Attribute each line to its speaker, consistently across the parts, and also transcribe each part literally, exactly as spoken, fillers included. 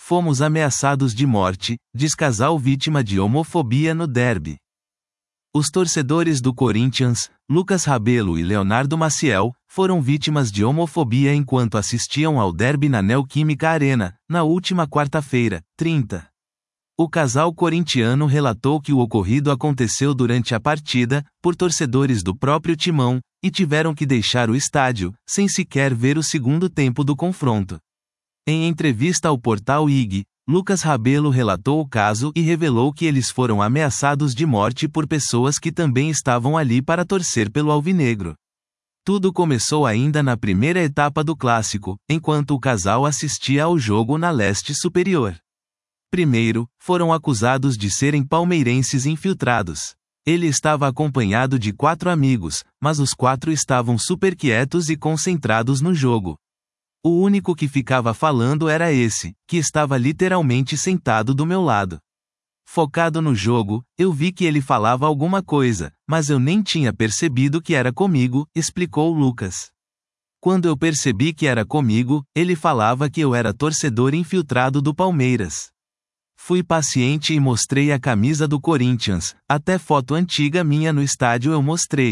Speaker 1: Fomos ameaçados de morte, diz casal vítima de homofobia no derby. Os torcedores do Corinthians, Lucas Rabelo e Leonardo Maciel, foram vítimas de homofobia enquanto assistiam ao derby na Neoquímica Arena, na última quarta-feira, trinta. O casal corintiano relatou que o ocorrido aconteceu durante a partida, por torcedores do próprio Timão, e tiveram que deixar o estádio, sem sequer ver o segundo tempo do confronto. Em entrevista ao portal I G, Lucas Rabelo relatou o caso e revelou que eles foram ameaçados de morte por pessoas que também estavam ali para torcer pelo alvinegro. Tudo começou ainda na primeira etapa do clássico, enquanto o casal assistia ao jogo na Leste Superior. Primeiro, foram acusados de serem palmeirenses infiltrados. Ele estava acompanhado de quatro amigos, mas os quatro estavam super quietos e concentrados no jogo. O único que ficava falando era esse, que estava literalmente sentado do meu lado. Focado no jogo, eu vi que ele falava alguma coisa, mas eu nem tinha percebido que era comigo, explicou Lucas. Quando eu percebi que era comigo, ele falava que eu era torcedor infiltrado do Palmeiras. Fui paciente e mostrei a camisa do Corinthians, até foto antiga minha no estádio eu mostrei.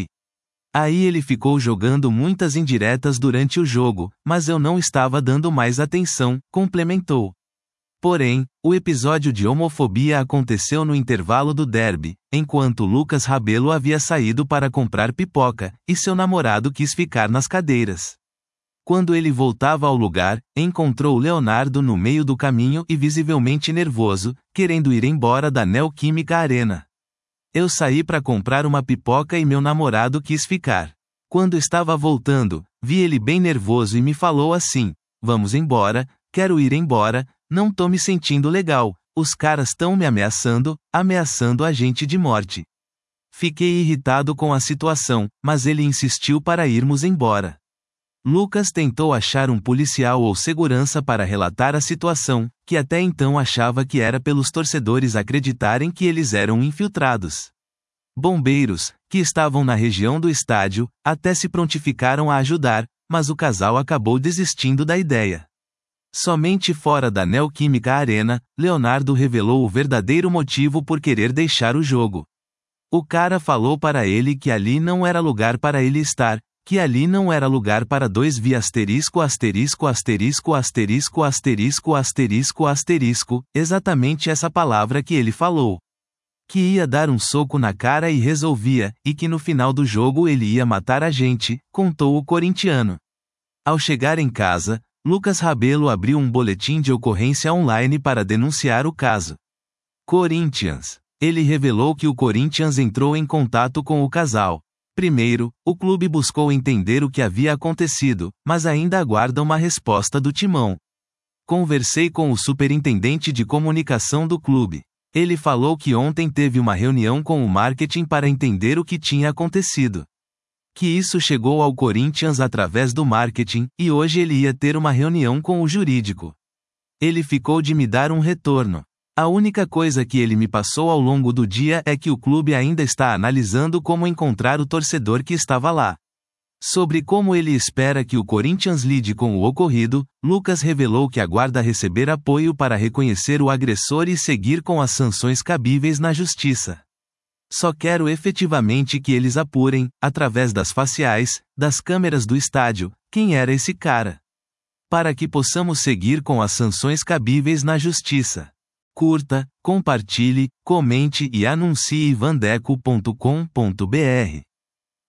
Speaker 1: Aí ele ficou jogando muitas indiretas durante o jogo, mas eu não estava dando mais atenção, complementou. Porém, o episódio de homofobia aconteceu no intervalo do derby, enquanto Lucas Rabelo havia saído para comprar pipoca, e seu namorado quis ficar nas cadeiras. Quando ele voltava ao lugar, encontrou Leonardo no meio do caminho e visivelmente nervoso, querendo ir embora da Neoquímica Arena. Eu saí para comprar uma pipoca e meu namorado quis ficar. Quando estava voltando, vi ele bem nervoso e me falou assim: vamos embora, quero ir embora, não tô me sentindo legal, os caras tão me ameaçando, ameaçando a gente de morte. Fiquei irritado com a situação, mas ele insistiu para irmos embora. Lucas tentou achar um policial ou segurança para relatar a situação, que até então achava que era pelos torcedores acreditarem que eles eram infiltrados. Bombeiros, que estavam na região do estádio, até se prontificaram a ajudar, mas o casal acabou desistindo da ideia. Somente fora da Neoquímica Arena, Leonardo revelou o verdadeiro motivo por querer deixar o jogo. O cara falou para ele que ali não era lugar para ele estar, que ali não era lugar para dois vi asterisco asterisco asterisco asterisco asterisco asterisco asterisco, exatamente essa palavra que ele falou. Que ia dar um soco na cara e resolvia, e que no final do jogo ele ia matar a gente, contou o corintiano. Ao chegar em casa, Lucas Rabelo abriu um boletim de ocorrência online para denunciar o caso. Corinthians. Ele revelou que o Corinthians entrou em contato com o casal. Primeiro, o clube buscou entender o que havia acontecido, mas ainda aguarda uma resposta do Timão. Conversei com o superintendente de comunicação do clube. Ele falou que ontem teve uma reunião com o marketing para entender o que tinha acontecido. Que isso chegou ao Corinthians através do marketing, e hoje ele ia ter uma reunião com o jurídico. Ele ficou de me dar um retorno. A única coisa que ele me passou ao longo do dia é que o clube ainda está analisando como encontrar o torcedor que estava lá. Sobre como ele espera que o Corinthians lide com o ocorrido, Lucas revelou que aguarda receber apoio para reconhecer o agressor e seguir com as sanções cabíveis na justiça. Só quero efetivamente que eles apurem, através das faciais, das câmeras do estádio, quem era esse cara. Para que possamos seguir com as sanções cabíveis na justiça. Curta, compartilhe, comente e anuncie vandeco ponto com ponto br.